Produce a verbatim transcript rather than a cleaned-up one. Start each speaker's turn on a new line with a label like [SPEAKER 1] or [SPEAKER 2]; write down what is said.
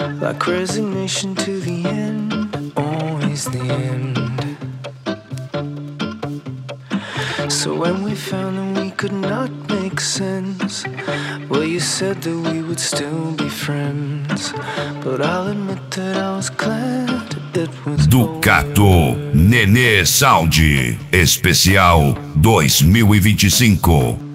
[SPEAKER 1] like resignation to the end, always the end. So when we found that we could not make sense, well, you said that we would still be friends, but I'll admit that I was glad it was
[SPEAKER 2] Ducato Nenê Sound Especial dois mil e vinte e cinco.